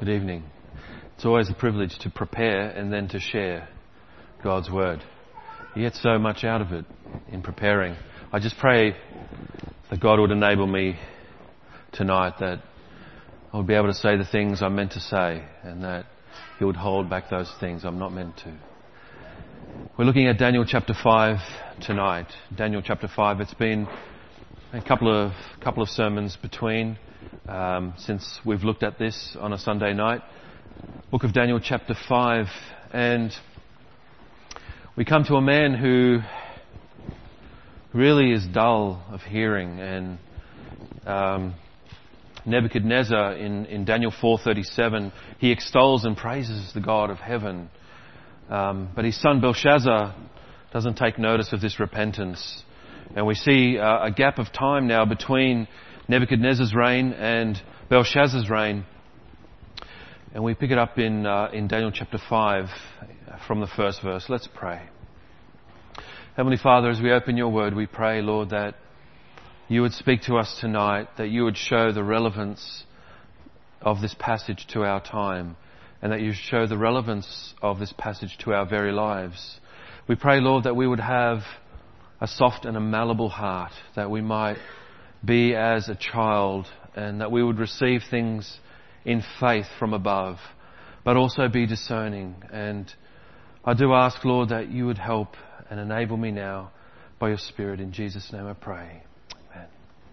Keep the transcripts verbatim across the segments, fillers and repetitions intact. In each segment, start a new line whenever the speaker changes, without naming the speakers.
Good evening. It's always a privilege to prepare and then to share God's Word. You get so much out of it in preparing. I just pray that God would enable me tonight, that I would be able to say the things I'm meant to say, and that He would hold back those things I'm not meant to. We're looking at Daniel chapter five tonight. Daniel chapter five. It's been a couple of couple of sermons between um, since we've looked at this on a Sunday night. Book of Daniel chapter five, and we come to a man who really is dull of hearing, and um, Nebuchadnezzar in, in Daniel four thirty-seven, he extols and praises the God of heaven. Um, but his son Belshazzar doesn't take notice of this repentance. And we see uh, a gap of time now between Nebuchadnezzar's reign and Belshazzar's reign. And we pick it up in, uh, in Daniel chapter five from the first verse. Let's pray. Heavenly Father, as we open your word, we pray, Lord, that you would speak to us tonight, that you would show the relevance of this passage to our time, and that you show the relevance of this passage to our very lives. We pray, Lord, that we would have a soft and a malleable heart, that we might be as a child, and that we would receive things in faith from above, but also be discerning. And I do ask, Lord, that you would help and enable me now by your Spirit. In Jesus' name I pray. Amen.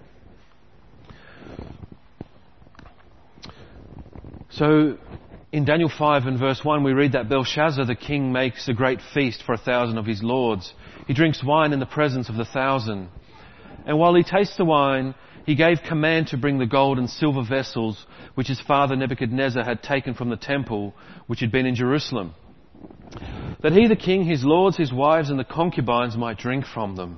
So, in Daniel five and verse one, we read that Belshazzar the king makes a great feast for a thousand of his lords. He drinks wine in the presence of the thousand. And while he tastes the wine, he gave command to bring the gold and silver vessels which his father Nebuchadnezzar had taken from the temple which had been in Jerusalem, that he the king, his lords, his wives and the concubines might drink from them.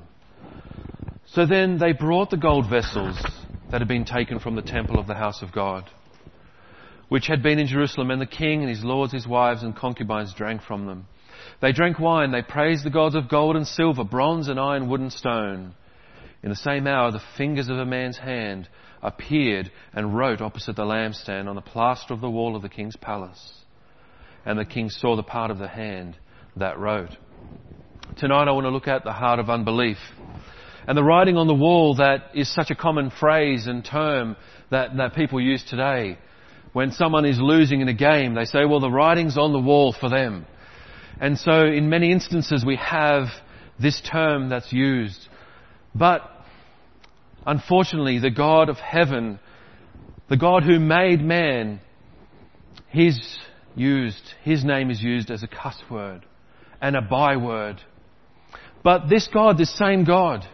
So then they brought the gold vessels that had been taken from the temple of the house of God, which had been in Jerusalem, and the king and his lords, his wives and concubines drank from them. They drank wine, they praised the gods of gold and silver, bronze and iron, wood and stone. In the same hour the fingers of a man's hand appeared and wrote opposite the lampstand on the plaster of the wall of the king's palace. And the king saw the part of the hand that wrote. Tonight I want to look at the heart of unbelief. And the writing on the wall that is such a common phrase and term that, that people use today. When someone is losing in a game, they say, well, the writing's on the wall for them. And so in many instances we have this term that's used. But unfortunately, the God of heaven, the God who made man, He's used, His name is used as a cuss word and a byword. But this God, this same God,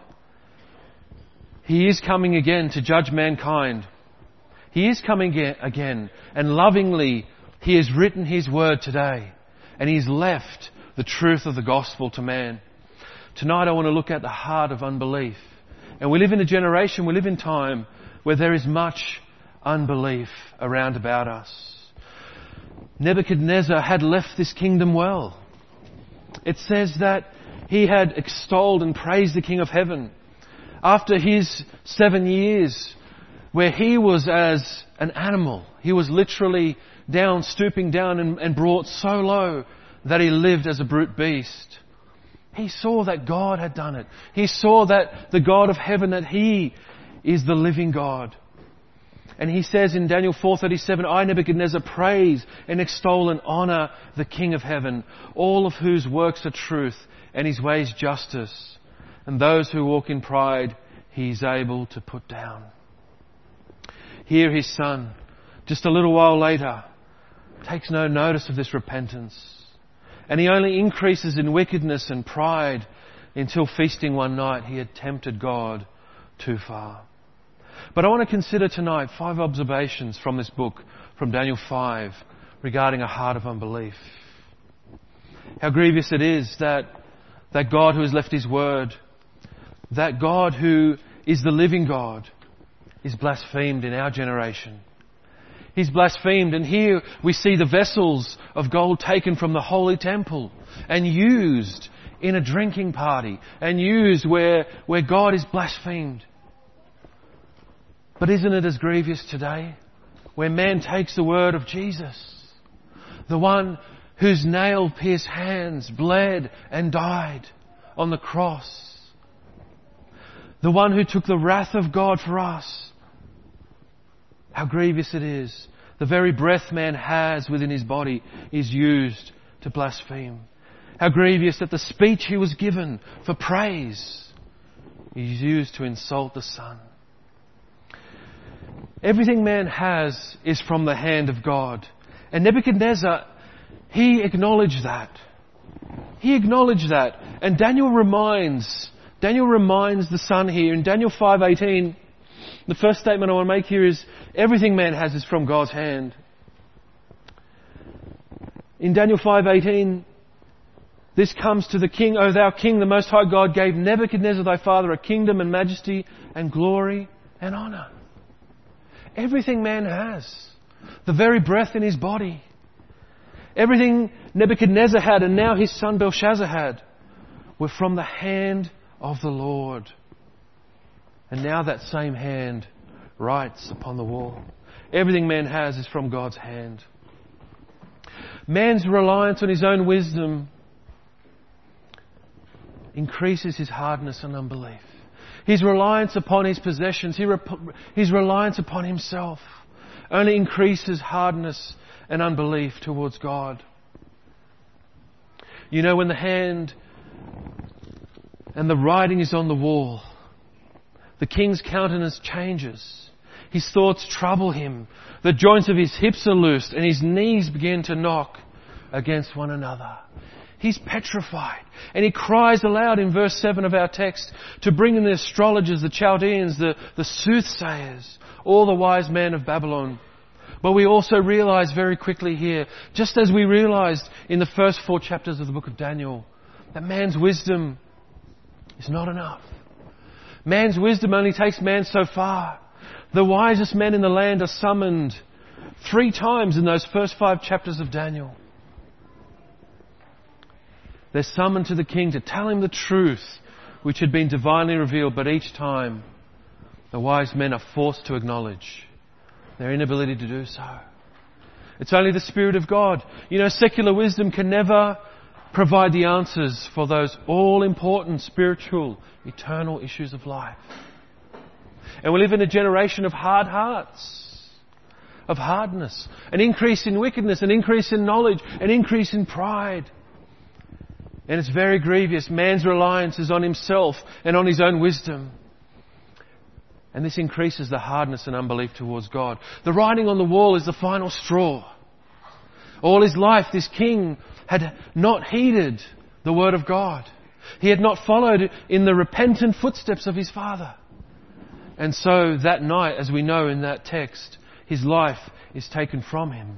He is coming again to judge mankind. He is coming again, and lovingly He has written His word today, and He's left the truth of the gospel to man. Tonight I want to look at the heart of unbelief. And we live in a generation, we live in time where there is much unbelief around about us. Nebuchadnezzar had left this kingdom well. It says that he had extolled and praised the King of Heaven. After his seven years where he was as an animal, he was literally down, stooping down and, and brought so low that he lived as a brute beast. He saw that God had done it. He saw that the God of heaven, that He is the living God. And he says in Daniel four thirty-seven, I, Nebuchadnezzar, praise and extol and honour the King of heaven, all of whose works are truth and His ways justice. And those who walk in pride, He is able to put down. Here His son, just a little while later, takes no notice of this repentance. And he only increases in wickedness and pride until feasting one night he had tempted God too far. But I want to consider tonight five observations from this book, from Daniel five, regarding a heart of unbelief. How grievous it is that, that God who has left His word, that God who is the living God, is blasphemed in our generation. He's blasphemed, and here we see the vessels of gold taken from the holy temple and used in a drinking party and used where, where God is blasphemed. But isn't it as grievous today? where man takes the word of Jesus, the one whose nail-pierced hands bled and died on the cross, the one who took the wrath of God for us. How grievous it is. The very breath man has within his body is used to blaspheme. How grievous that the speech he was given for praise is used to insult the Son. Everything man has is from the hand of God. And Nebuchadnezzar, he acknowledged that. He acknowledged that. And Daniel reminds, Daniel reminds the Son here in Daniel five eighteen. The first statement I want to make here is everything man has is from God's hand. In Daniel five eighteen, this comes to the king, O thou king, the most high God gave Nebuchadnezzar thy father a kingdom and majesty and glory and honour. Everything man has, the very breath in his body, everything Nebuchadnezzar had and now his son Belshazzar had, were from the hand of the Lord. And now that same hand writes upon the wall. Everything man has is from God's hand. Man's reliance on his own wisdom increases his hardness and unbelief. His reliance upon his possessions, his reliance upon himself only increases hardness and unbelief towards God. You know, when the hand and the writing is on the wall, the king's countenance changes. His thoughts trouble him. The joints of his hips are loosed and his knees begin to knock against one another. He's petrified. And he cries aloud in verse seven of our text to bring in the astrologers, the Chaldeans, the, the soothsayers, all the wise men of Babylon. But we also realize very quickly here, just as we realized in the first four chapters of the book of Daniel, that man's wisdom is not enough. Man's wisdom only takes man so far. The wisest men in the land are summoned three times in those first five chapters of Daniel. They're summoned to the king to tell him the truth which had been divinely revealed, but each time the wise men are forced to acknowledge their inability to do so. It's only the Spirit of God. You know, secular wisdom can never provide the answers for those all-important spiritual, eternal issues of life. And we live in a generation of hard hearts, of hardness, an increase in wickedness, an increase in knowledge, an increase in pride. And it's very grievous. Man's reliance is on himself and on his own wisdom. And this increases the hardness and unbelief towards God. The writing on the wall is the final straw. All his life, this king had not heeded the word of God. He had not followed in the repentant footsteps of his father. And so that night, as we know in that text, his life is taken from him.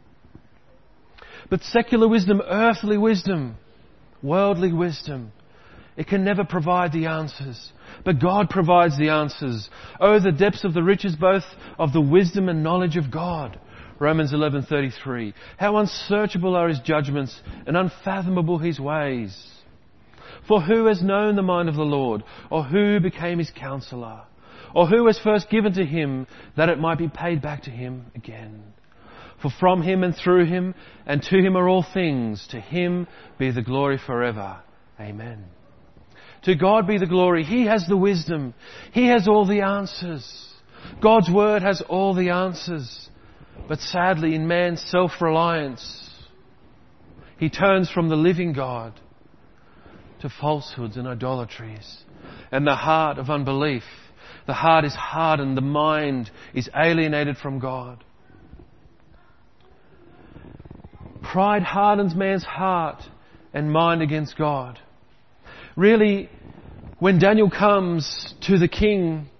But secular wisdom, earthly wisdom, worldly wisdom, it can never provide the answers. But God provides the answers. Oh, the depths of the riches both of the wisdom and knowledge of God. Romans eleven thirty-three. How unsearchable are his judgments and unfathomable his ways. For who has known the mind of the Lord? Or who became his counselor? Or who was first given to him that it might be paid back to him again? For from him and through him and to him are all things. To him be the glory forever. Amen. To God be the glory. He has the wisdom. He has all the answers. God's word has all the answers. But sadly, in man's self-reliance, he turns from the living God to falsehoods and idolatries. And the heart of unbelief, the heart is hardened, the mind is alienated from God. Pride hardens man's heart and mind against God. Really, when Daniel comes to the king,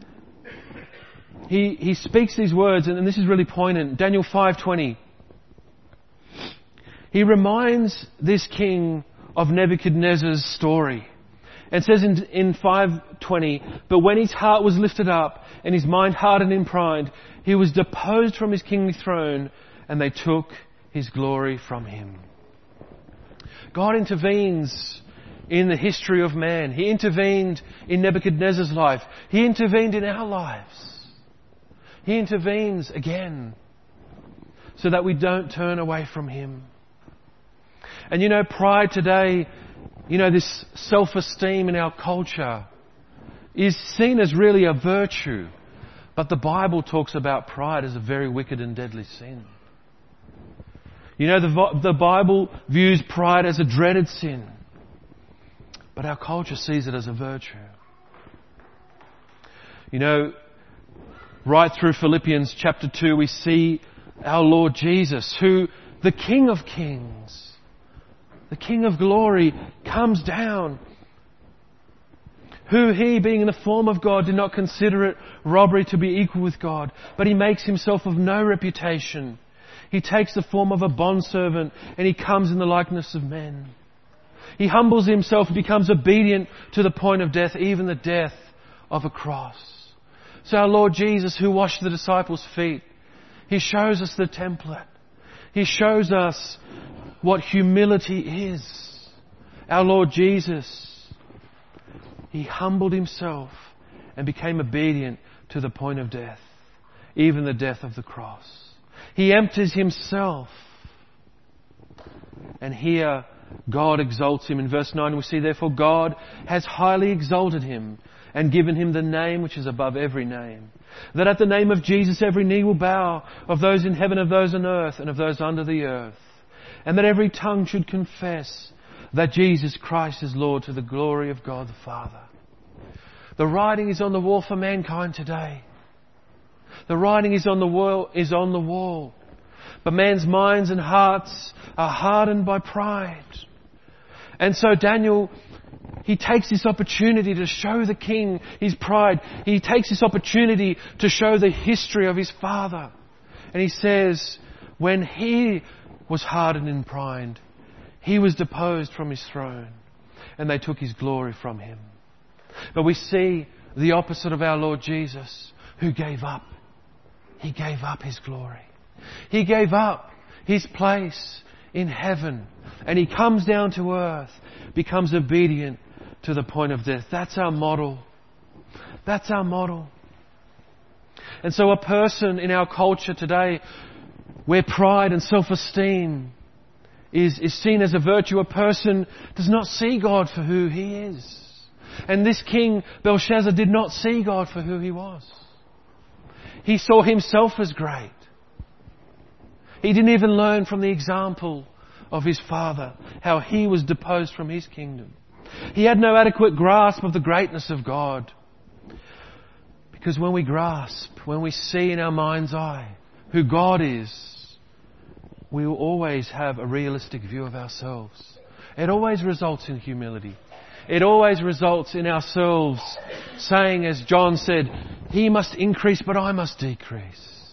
he, he speaks these words, and this is really poignant. Daniel five twenty. He reminds this king of Nebuchadnezzar's story. And says in, in five twenty, but when his heart was lifted up and his mind hardened in pride, he was deposed from his kingly throne and they took his glory from him. God intervenes in the history of man. He intervened in Nebuchadnezzar's life. He intervened in our lives. He intervenes again so that we don't turn away from Him. And you know, pride today, you know, this self-esteem in our culture is seen as really a virtue. But the Bible talks about pride as a very wicked and deadly sin. You know, the, the Bible views pride as a dreaded sin. But our culture sees it as a virtue. You know, right through Philippians chapter two, we see our Lord Jesus, who, the King of Kings, the King of Glory, comes down. Who He, being in the form of God, did not consider it robbery to be equal with God, but He makes Himself of no reputation. He takes the form of a bondservant and He comes in the likeness of men. He humbles Himself and becomes obedient to the point of death, even the death of a cross. So our Lord Jesus, who washed the disciples' feet, He shows us the template. He shows us what humility is. Our Lord Jesus, He humbled Himself and became obedient to the point of death, even the death of the cross. He empties Himself. And here God exalts Him. In verse nine we see, therefore God has highly exalted Him and given Him the name which is above every name, that at the name of Jesus every knee will bow, of those in heaven, of those on earth, and of those under the earth, and that every tongue should confess that Jesus Christ is Lord, to the glory of God the Father. The writing is on the wall for mankind today. The writing is on the wall, is on the wall. But man's minds and hearts are hardened by pride. And so Daniel, he takes this opportunity to show the king his pride. He takes this opportunity to show the history of his father. And he says, when he was hardened in pride, he was deposed from his throne, and they took his glory from him. But we see the opposite of our Lord Jesus, who gave up. He gave up his glory. He gave up his place in heaven, and he comes down to earth, becomes obedient to the point of death. That's our model. That's our model. And so a person in our culture today, where pride and self-esteem is, is seen as a virtue, a person does not see God for who He is. And this king, Belshazzar, did not see God for who he was. He saw himself as great. He didn't even learn from the example of his father, how he was deposed from his kingdom. He had no adequate grasp of the greatness of God. Because when we grasp, when we see in our mind's eye who God is, we will always have a realistic view of ourselves. It always results in humility. It always results in ourselves saying, as John said, He must increase, but I must decrease.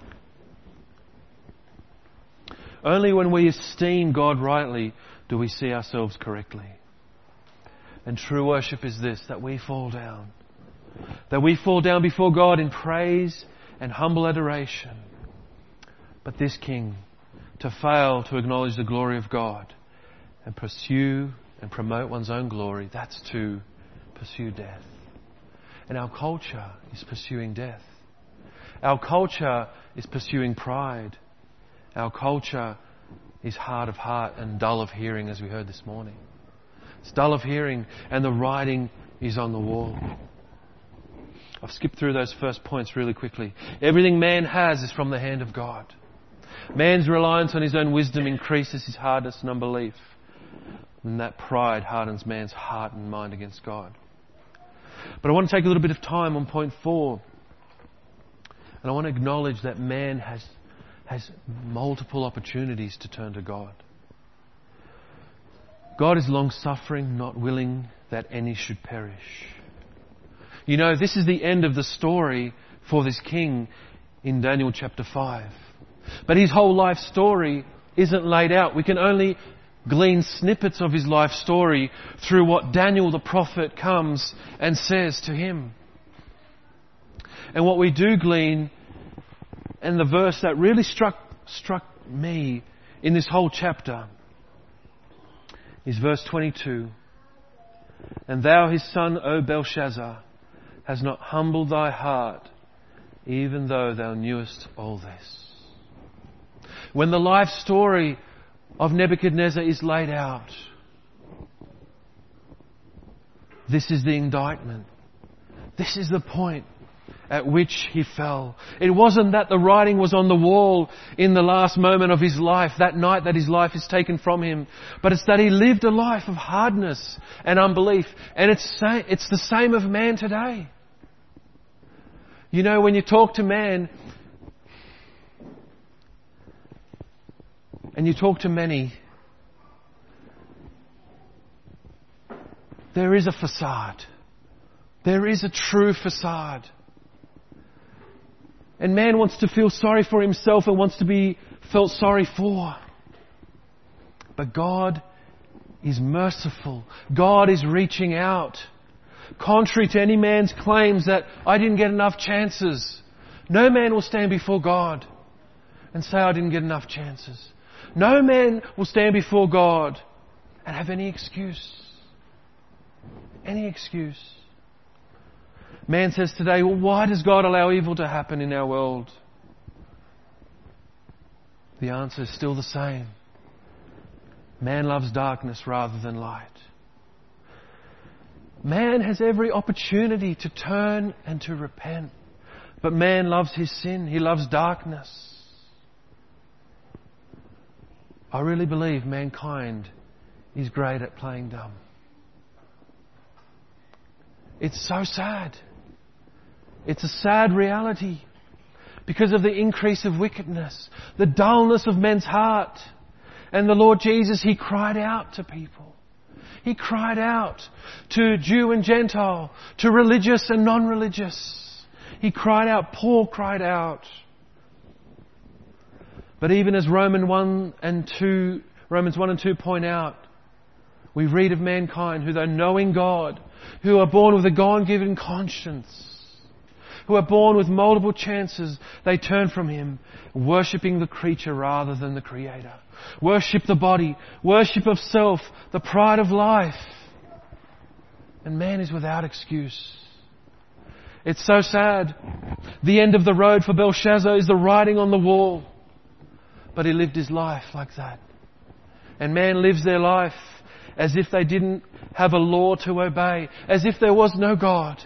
Only when we esteem God rightly do we see ourselves correctly. And true worship is this, that we fall down. That we fall down before God in praise and humble adoration. But this king, to fail to acknowledge the glory of God and pursue and promote one's own glory, that's to pursue death. And our culture is pursuing death. Our culture is pursuing pride. Our culture is hard of heart and dull of hearing, as we heard this morning. It's dull of hearing, and the writing is on the wall. I've skipped through those first points really quickly. Everything man has is from the hand of God. Man's reliance on his own wisdom increases his hardness and unbelief. And that pride hardens man's heart and mind against God. But I want to take a little bit of time on point four. And I want to acknowledge that man has, has multiple opportunities to turn to God. God is long-suffering, not willing that any should perish. You know, this is the end of the story for this king in Daniel chapter five. But his whole life story isn't laid out. We can only glean snippets of his life story through what Daniel the prophet comes and says to him. And what we do glean, and the verse that really struck struck me in this whole chapter, is verse twenty-two. And thou, his son, O Belshazzar, hast not humbled thy heart even though thou knewest all this. When the life story of Nebuchadnezzar is laid out, this is the indictment. This is the point at which he fell. It wasn't that the writing was on the wall in the last moment of his life, that night that his life is taken from him, but it's that he lived a life of hardness and unbelief. And it's sa- it's the same of man today. You know, when you talk to man, and you talk to many, there is a facade. There is a true facade. And man wants to feel sorry for himself and wants to be felt sorry for. But God is merciful. God is reaching out. Contrary to any man's claims that I didn't get enough chances, no man will stand before God and say I didn't get enough chances. No man will stand before God and have any excuse. Any excuse. Man says today, well, why does God allow evil to happen in our world? The answer is still the same. Man loves darkness rather than light. Man has every opportunity to turn and to repent. But man loves his sin. He loves darkness. I really believe mankind is great at playing dumb. It's so sad. It's a sad reality because of the increase of wickedness, the dullness of men's heart. And the Lord Jesus, He cried out to people. He cried out to Jew and Gentile, to religious and non-religious. He cried out. Paul cried out. But even as Romans one and two, Romans one and two point out, we read of mankind who, though knowing God, who are born with a God-given conscience, who are born with multiple chances, they turn from Him, worshipping the creature rather than the Creator. Worship the body, worship of self, the pride of life. And man is without excuse. It's so sad. The end of the road for Belshazzar is the writing on the wall. But he lived his life like that. And man lives their life as if they didn't have a law to obey, as if there was no God.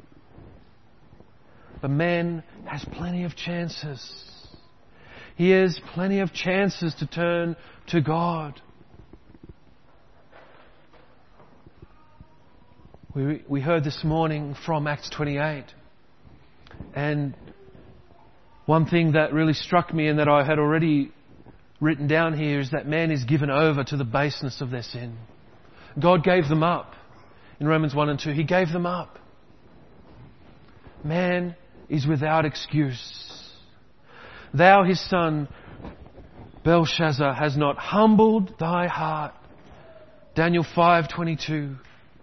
But man has plenty of chances. He has plenty of chances to turn to God. We, we heard this morning from Acts twenty-eight. And one thing that really struck me and that I had already written down here is that man is given over to the baseness of their sin. God gave them up. In Romans one and two, He gave them up. Man is without excuse. Thou, his son, Belshazzar, has not humbled thy heart. Daniel five twenty-two.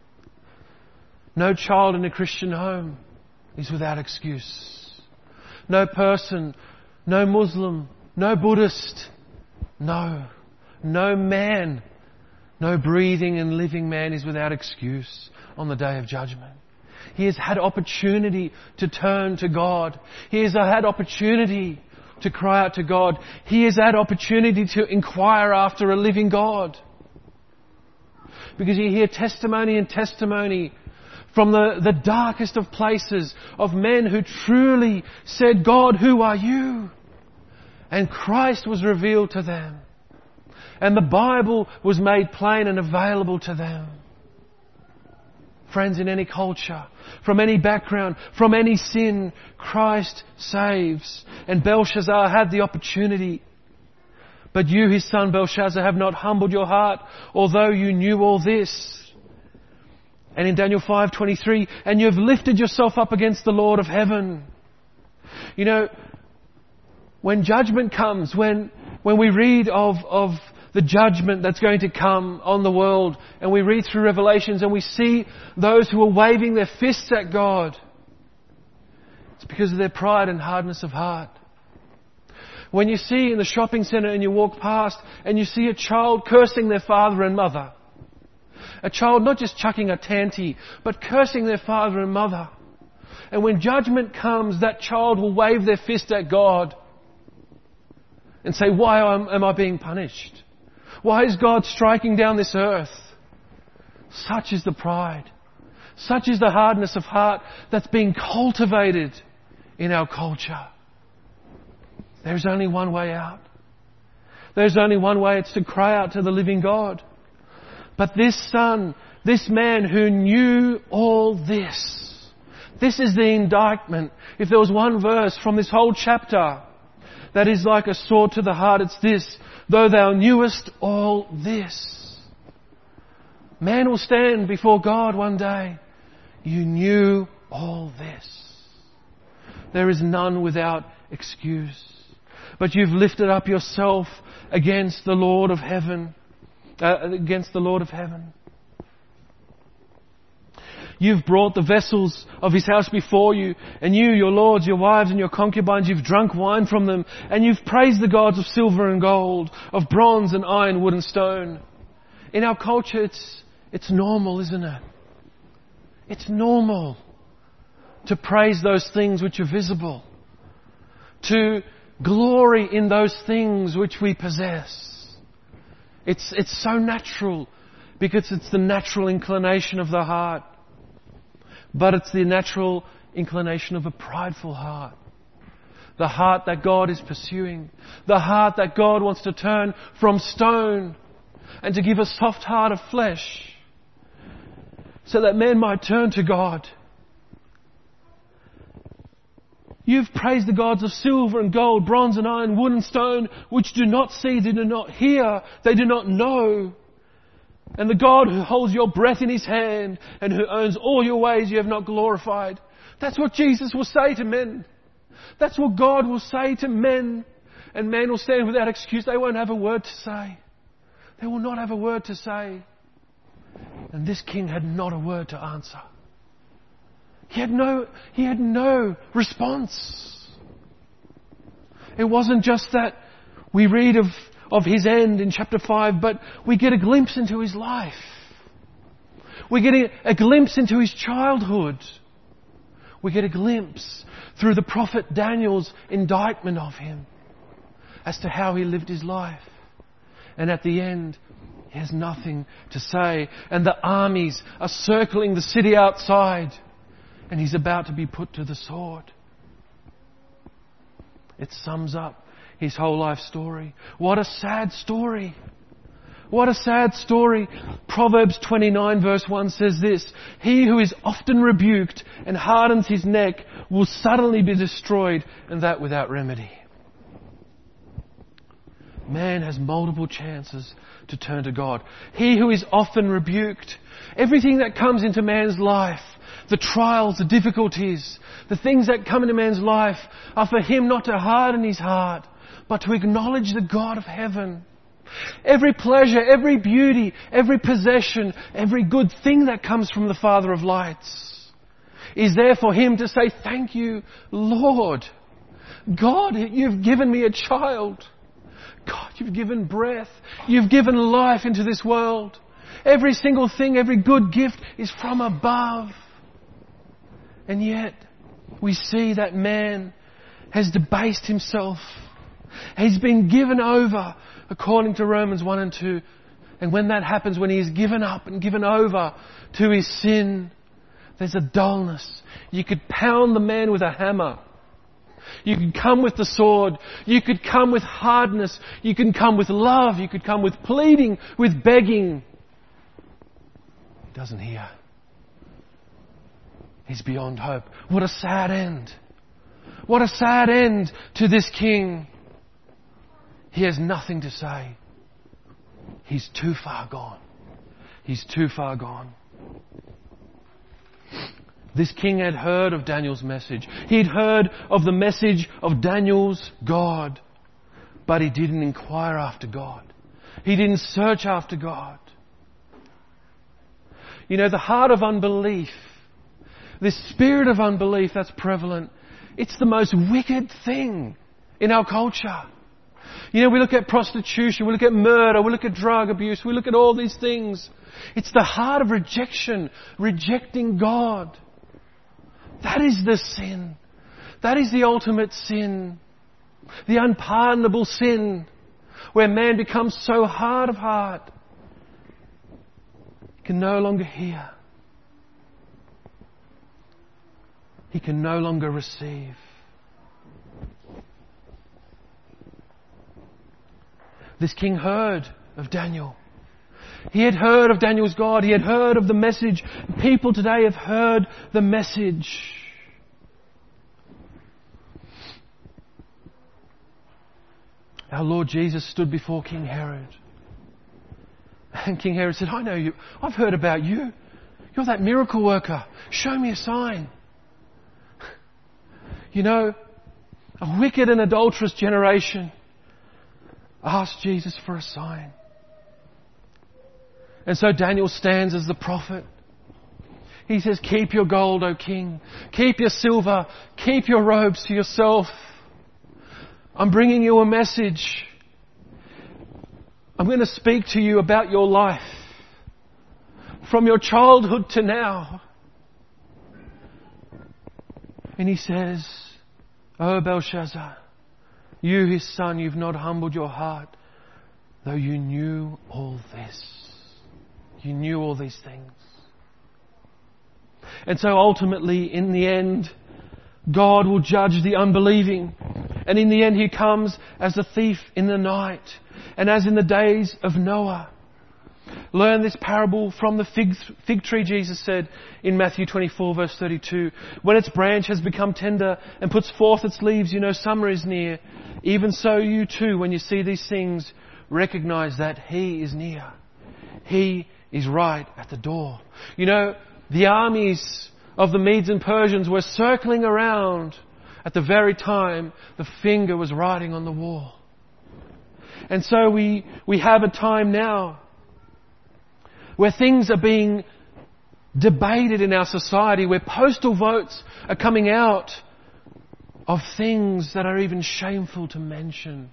No child in a Christian home is without excuse. No person, no Muslim, no Buddhist, no, no man, no breathing and living man is without excuse on the day of judgment. He has had opportunity to turn to God. He has had opportunity to cry out to God. He has had opportunity to inquire after a living God. Because you hear testimony and testimony from the, the darkest of places of men who truly said, God, who are you? And Christ was revealed to them. And the Bible was made plain and available to them. Friends, in any culture, from any background, from any sin, Christ saves. And Belshazzar had the opportunity. But you, his son Belshazzar, have not humbled your heart, although you knew all this. And in Daniel five twenty-three, and you have lifted yourself up against the Lord of heaven. You know, when judgment comes, when when we read of, of the judgment that's going to come on the world, and we read through Revelations and we see those who are waving their fists at God, it's because of their pride and hardness of heart. When you see in the shopping centre and you walk past and you see a child cursing their father and mother, a child not just chucking a tanty, but cursing their father and mother, And when judgment comes, that child will wave their fist at God and say, why am I being punished? Why is God striking down this earth? Such is the pride. Such is the hardness of heart that's being cultivated in our culture. There's only one way out. There's only one way. It's to cry out to the living God. But this son, this man who knew all this, this is the indictment. If there was one verse from this whole chapter that is like a sword to the heart, it's this: though thou knewest all this. Man will stand before God one day. You knew all this. There is none without excuse. But you've lifted up yourself against the Lord of heaven, uh, against the Lord of heaven. You've brought the vessels of His house before you, and you, your lords, your wives and your concubines, you've drunk wine from them, and you've praised the gods of silver and gold, of bronze and iron, wood and stone. In our culture, it's, it's normal, isn't it? It's normal to praise those things which are visible, to glory in those things which we possess. It's, it's so natural because it's the natural inclination of the heart. But it's the natural inclination of a prideful heart. The heart that God is pursuing. The heart that God wants to turn from stone and to give a soft heart of flesh so that men might turn to God. You've praised the gods of silver and gold, bronze and iron, wood and stone, which do not see, they do not hear, they do not know. And the God who holds your breath in His hand and who owns all your ways you have not glorified. That's what Jesus will say to men. That's what God will say to men. And men will stand without excuse. They won't have a word to say. They will not have a word to say. And this king had not a word to answer. He had no, he had no response. It wasn't just that we read of, of his end in chapter five, but we get a glimpse into his life. We get a, a glimpse into his childhood. We get a glimpse through the prophet Daniel's indictment of him as to how he lived his life. And at the end, he has nothing to say. And the armies are circling the city outside. And he's about to be put to the sword. It sums up his whole life story. What a sad story. What a sad story. Proverbs twenty-nine verse one says this: he who is often rebuked and hardens his neck will suddenly be destroyed, and that without remedy. Man has multiple chances to turn to God. He who is often rebuked. Everything that comes into man's life, the trials, the difficulties, the things that come into man's life are for him not to harden his heart, but to acknowledge the God of heaven. Every pleasure, every beauty, every possession, every good thing that comes from the Father of lights is there for him to say, thank you, Lord. God, you've given me a child. God, you've given breath. You've given life into this world. Every single thing, every good gift is from above. And yet, we see that man has debased himself. He's been given over, according to Romans one and two. And when that happens, when he is given up and given over to his sin, there's a dullness. You could pound the man with a hammer. You could come with the sword. You could come with hardness. You can come with love. You could come with pleading, with begging. He doesn't hear. He's beyond hope. What a sad end. What a sad end to this king. He has nothing to say. He's too far gone. He's too far gone. This king had heard of Daniel's message. He'd heard of the message of Daniel's God. But he didn't inquire after God. He didn't search after God. You know, the heart of unbelief, this spirit of unbelief that's prevalent, it's the most wicked thing in our culture. You know, we look at prostitution, we look at murder, we look at drug abuse, we look at all these things. It's the heart of rejection, rejecting God. That is the sin. That is the ultimate sin. The unpardonable sin where man becomes so hard of heart he can no longer hear. He can no longer receive. This king heard of Daniel. He had heard of Daniel's God. He had heard of the message. People today have heard the message. Our Lord Jesus stood before King Herod. And King Herod said, I know you. I've heard about you. You're that miracle worker. Show me a sign. You know, a wicked and adulterous generation asked Jesus for a sign. And so Daniel stands as the prophet. He says, keep your gold, O king. Keep your silver. Keep your robes to yourself. I'm bringing you a message. I'm going to speak to you about your life. From your childhood to now. And he says, O Belshazzar, you his son, you've not humbled your heart, though you knew all this. You knew all these things. And so ultimately, in the end, God will judge the unbelieving. And in the end, He comes as a thief in the night. And as in the days of Noah. Learn this parable from the fig, fig tree, Jesus said in Matthew twenty-four verse thirty-two. When its branch has become tender and puts forth its leaves, you know summer is near. Even so you too, when you see these things, recognize that He is near. He is right at the door. You know, the armies of the Medes and Persians were circling around at the very time the finger was writing on the wall. And so we, we have a time now where things are being debated in our society, where postal votes are coming out of things that are even shameful to mention.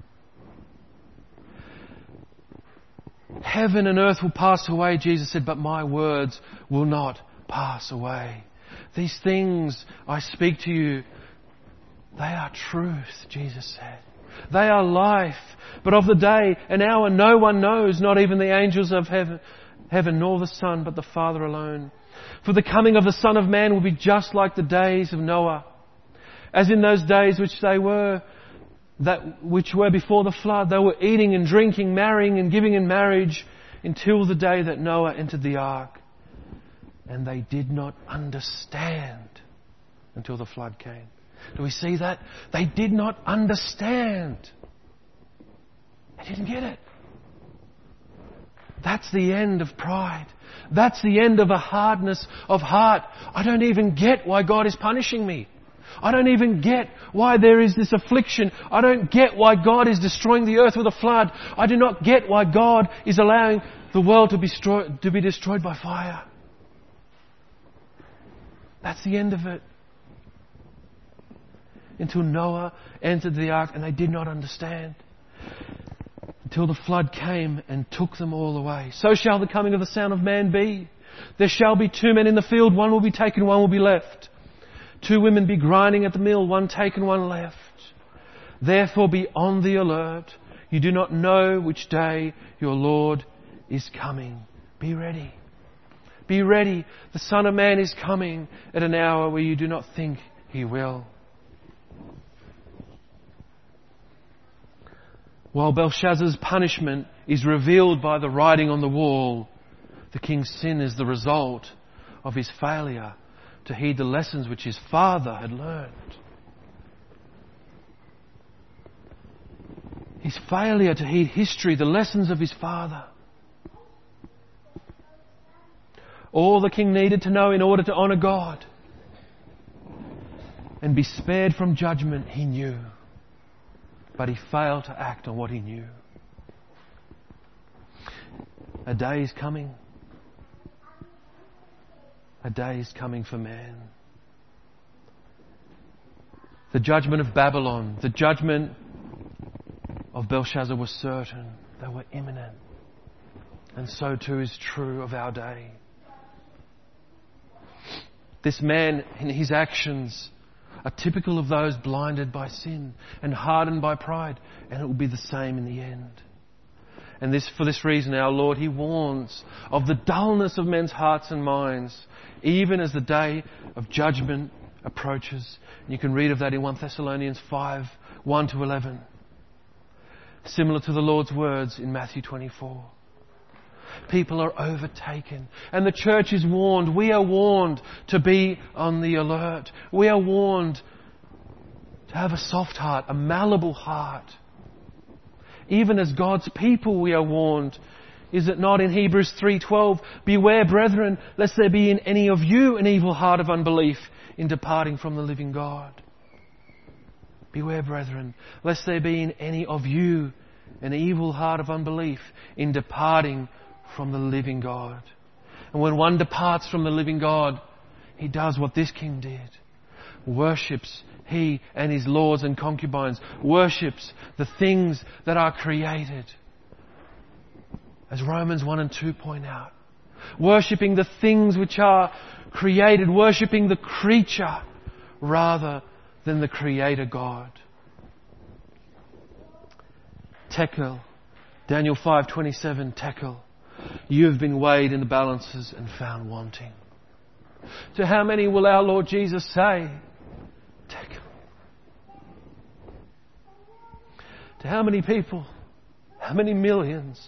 Heaven and earth will pass away, Jesus said, but my words will not pass away. These things I speak to you, they are truth, Jesus said. They are life, but of the day and hour no one knows, not even the angels of heaven, heaven nor the Son, but the Father alone. For the coming of the Son of Man will be just like the days of Noah, as in those days which they were, that which were before the flood. They were eating and drinking, marrying and giving in marriage until the day that Noah entered the ark. And they did not understand until the flood came. Do we see that? They did not understand. They didn't get it. That's the end of pride. That's the end of a hardness of heart. I don't even get why God is punishing me. I don't even get why there is this affliction. I don't get why God is destroying the earth with a flood. I do not get why God is allowing the world to be destroyed, to be destroyed by fire. That's the end of it. Until Noah entered the ark and they did not understand. Until the flood came and took them all away. So shall the coming of the Son of Man be. There shall be two men in the field, one will be taken, one will be left. Two women be grinding at the mill, one taken, one left. Therefore be on the alert. You do not know which day your Lord is coming. Be ready. Be ready. The Son of Man is coming at an hour where you do not think He will. While Belshazzar's punishment is revealed by the writing on the wall, the king's sin is the result of his failure to heed the lessons which his father had learned. His failure to heed history, the lessons of his father. All the king needed to know in order to honour God and be spared from judgment, he knew. But he failed to act on what he knew. A day is coming. A day is coming for man. The judgment of Babylon, the judgment of Belshazzar was certain. They were imminent. And so too is true of our day. This man in his actions are typical of those blinded by sin and hardened by pride, and it will be the same in the end. And this, for this reason, our Lord, He warns of the dullness of men's hearts and minds, even as the day of judgment approaches. And you can read of that in First Thessalonians five, one to eleven. Similar to the Lord's words in Matthew twenty-four. People are overtaken. And the church is warned. We are warned to be on the alert. We are warned to have a soft heart, a malleable heart. Even as God's people we are warned. Is it not in Hebrews three twelve? Beware, brethren, lest there be in any of you an evil heart of unbelief in departing from the living God. Beware, brethren, lest there be in any of you an evil heart of unbelief in departing from the living God. And when one departs from the living God, he does what this king did. Worships he and his lords and concubines. Worships the things that are created. As Romans one and two point out. Worshipping the things which are created. Worshipping the creature rather than the Creator God. Tekel. Daniel five twenty-seven. Tekel. You have been weighed in the balances and found wanting. To how many will our Lord Jesus say, Tekel? To how many people? How many millions?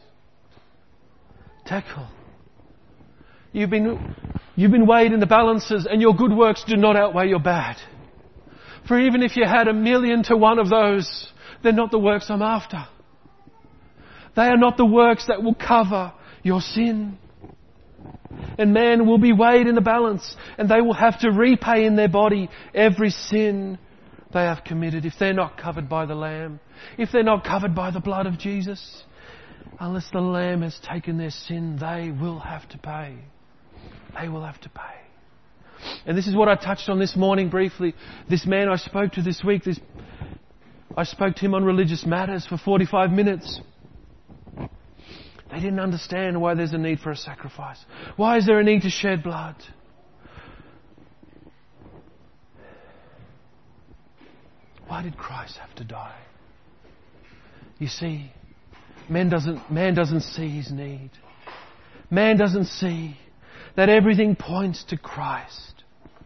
Tekel. You've been, you've been weighed in the balances and your good works do not outweigh your bad. For even if you had a million to one of those, they're not the works I'm after. They are not the works that will cover your sin. And man will be weighed in the balance and they will have to repay in their body every sin they have committed if they're not covered by the Lamb. If they're not covered by the blood of Jesus. Unless the Lamb has taken their sin, they will have to pay. They will have to pay. And this is what I touched on this morning briefly. This man I spoke to this week, this, I spoke to him on religious matters for forty-five minutes. They didn't understand why there's a need for a sacrifice. Why is there a need to shed blood? Why did Christ have to die? You see, man doesn't, man doesn't see his need. Man doesn't see that everything points to Christ.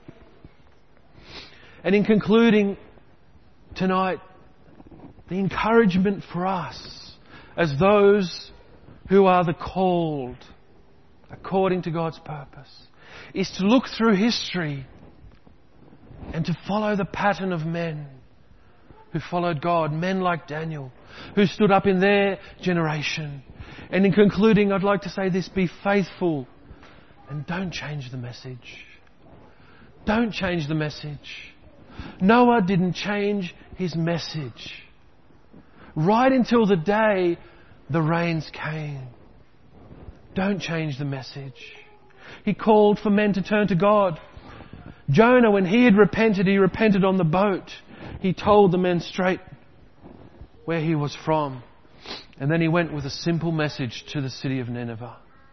And in concluding tonight, the encouragement for us as those who are the called according to God's purpose is to look through history and to follow the pattern of men who followed God, men like Daniel, who stood up in their generation. And in concluding, I'd like to say this: be faithful and don't change the message. Don't change the message. Noah didn't change his message right until the day the rains came. Don't change the message. He called for men to turn to God. Jonah, when he had repented, he repented on the boat. He told the men straight where he was from. And then he went with a simple message to the city of Nineveh.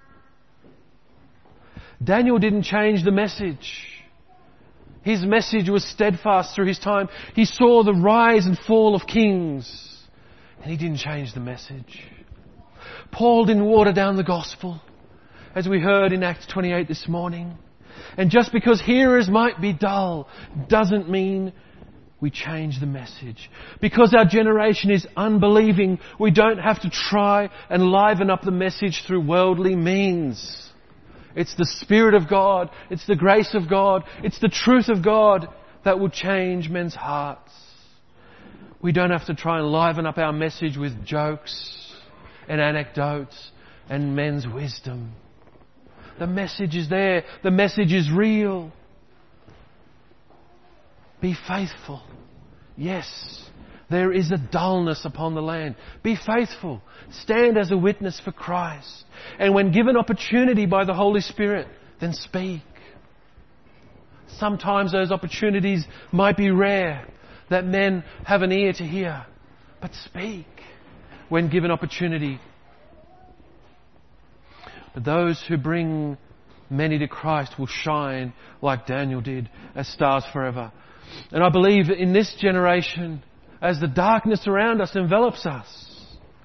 Daniel didn't change the message. His message was steadfast through his time. He saw the rise and fall of kings. And he didn't change the message. Paul didn't water down the gospel, as we heard in Acts twenty-eight this morning. And just because hearers might be dull doesn't mean we change the message. Because our generation is unbelieving, we don't have to try and liven up the message through worldly means. It's the Spirit of God, it's the grace of God, it's the truth of God that will change men's hearts. We don't have to try and liven up our message with jokes and anecdotes and men's wisdom. The message is there. The message is real. Be faithful. Yes, there is a dullness upon the land. Be faithful. Stand as a witness for Christ. And when given opportunity by the Holy Spirit, then speak. Sometimes those opportunities might be rare, that men have an ear to hear. But speak when given opportunity. But those who bring many to Christ will shine like Daniel did as stars forever. And I believe in this generation, as the darkness around us envelops us,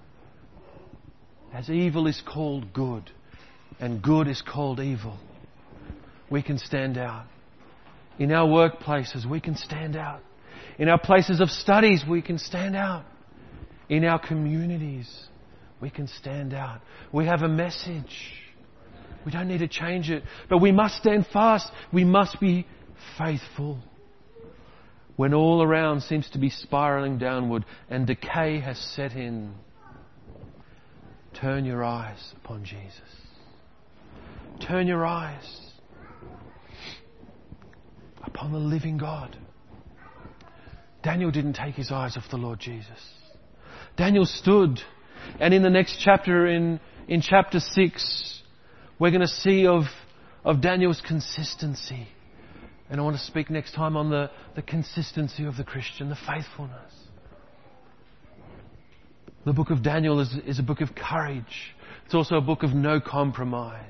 as evil is called good and good is called evil, we can stand out. In our workplaces, we can stand out. In our places of studies, we can stand out. In our communities, we can stand out. We have a message. We don't need to change it. But we must stand fast. We must be faithful. When all around seems to be spiraling downward and decay has set in, turn your eyes upon Jesus. Turn your eyes upon the living God. Daniel didn't take his eyes off the Lord Jesus. Daniel stood, and in the next chapter, in, in chapter six, we're going to see of, of Daniel's consistency. And I want to speak next time on the, the consistency of the Christian, the faithfulness. The book of Daniel is, is a book of courage. It's also a book of no compromise.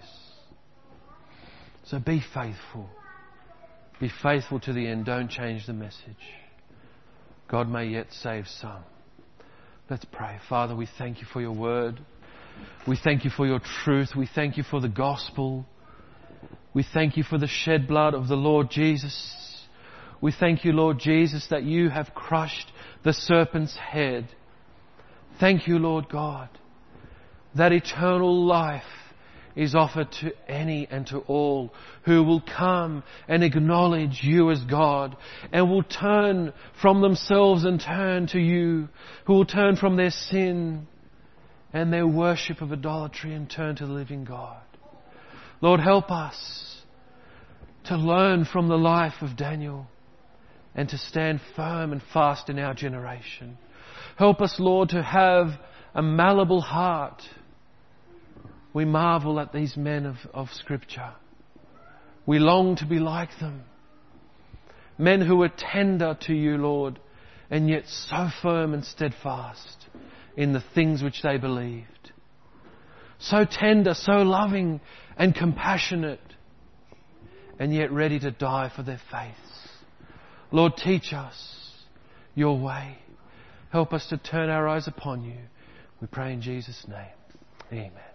So be faithful. Be faithful to the end. Don't change the message. God may yet save some. Let's pray. Father, we thank you for your word. We thank you for your truth. We thank you for the gospel. We thank you for the shed blood of the Lord Jesus. We thank you, Lord Jesus, that you have crushed the serpent's head. Thank you, Lord God, that eternal life is offered to any and to all who will come and acknowledge you as God and will turn from themselves and turn to you, who will turn from their sin and their worship of idolatry and turn to the living God. Lord, help us to learn from the life of Daniel and to stand firm and fast in our generation. Help us, Lord, to have a malleable heart. We marvel at these men of, of Scripture. We long to be like them. Men who were tender to you, Lord, and yet so firm and steadfast in the things which they believed. So tender, so loving and compassionate, and yet ready to die for their faiths. Lord, teach us your way. Help us to turn our eyes upon you. We pray in Jesus' name. Amen.